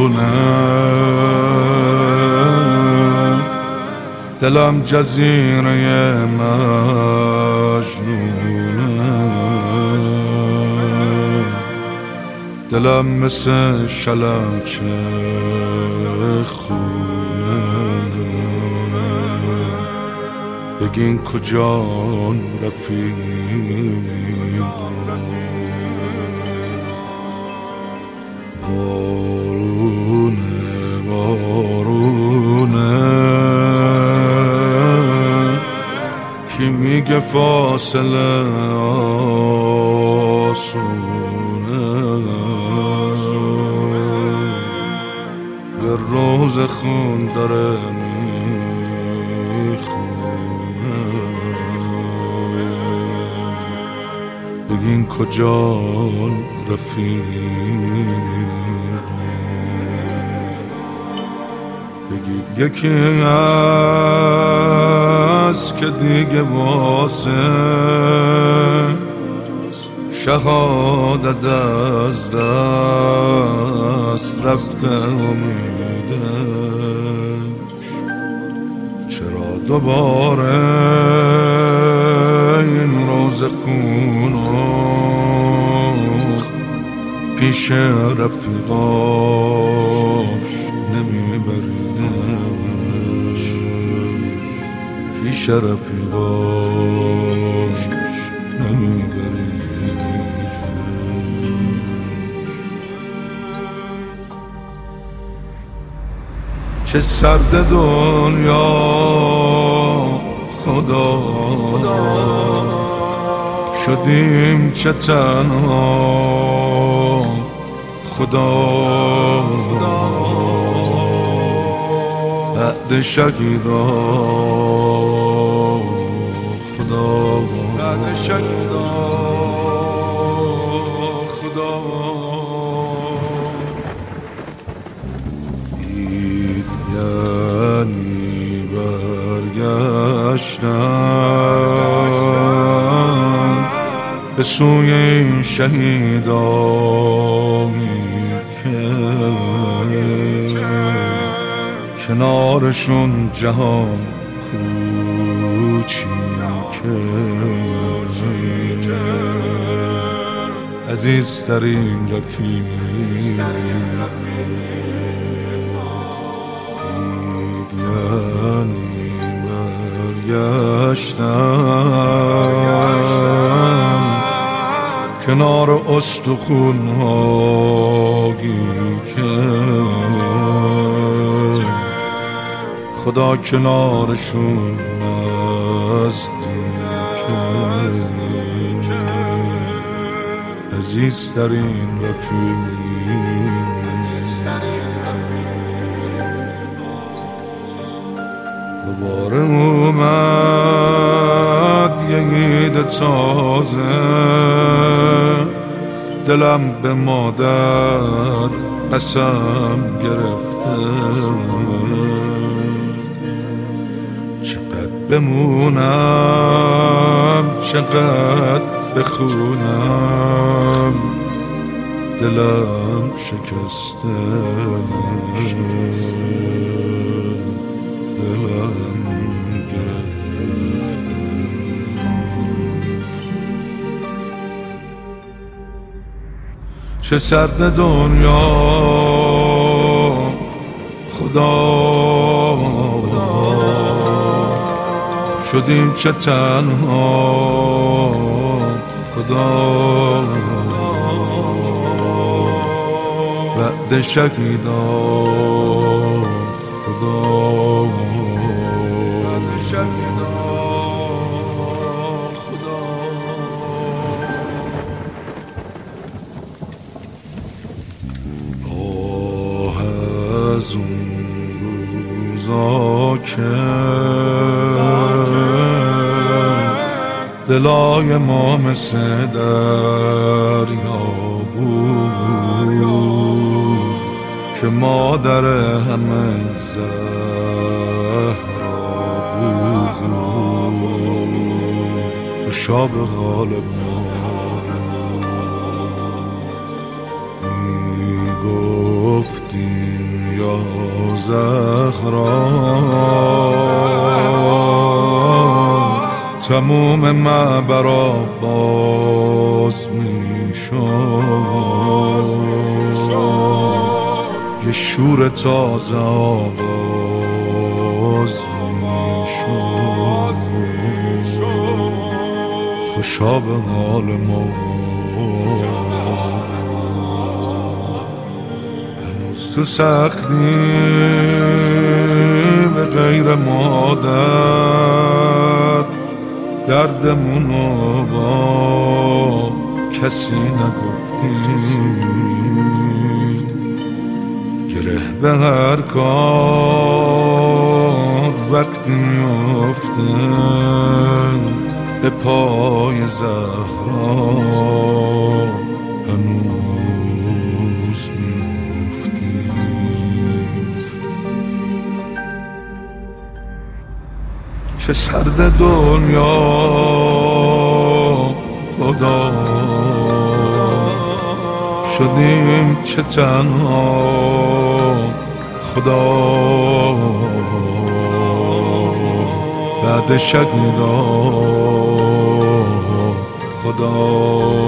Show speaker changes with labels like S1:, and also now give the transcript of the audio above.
S1: دلم جزیره مجنونه، دلم مثل شلنگ خونه. بگین کجان رفیق، بارونه بارونه کی میگه فاصله آسونه. یه روز خون داره میخونه. بگین کجان رفیق، بگید یکی هست که دیگه واسه شهادت از دست رفته امیدش. چرا دوباره این روز خونو پیش رفیقاش نمیبریدش، پیش رفیقاش نمیبریدش. چه سرد دنیا خدا شدیم، چه تنها خدا بعد شهیدا خدا، بعد شهیدا خدا. دید یعنی برگشتن به سوی این شهیدانی که کنارشون جهان کوچیکه. عزیزترین رفیق دید یعنی برگشتن کنار استخون‌هایی که خدا کنارشون نزدیکه. عزیزترین رفیق دوباره اومد یه عید تازه. دلم به مادر قسم گرفته چقدر بمونم چقدر بخونم، دلم شکسته دلم گرفته. چه سرد دنیا خدا شدیم، چه تنها خدا بعد شهیدا خدا، بعد شهیدا خدا. آه از اون روزا که دلای ما مثل دریا بود که مادر همه زهرا بود. خوشا به حال ما میگفتیم زهرا تموم معبرا باز میشد، یه شور تازه آغاز میشد. خوشا به حال ما هنوز تو سختی به غیر مادر دردمونو با کسی نگفتیم. گره به هر کار وقتی میفته به پای زهرا هنوز میفتیم. چه سرد دنیا خدا شدیم، چه تنها خدا بعد شب نگاه خدا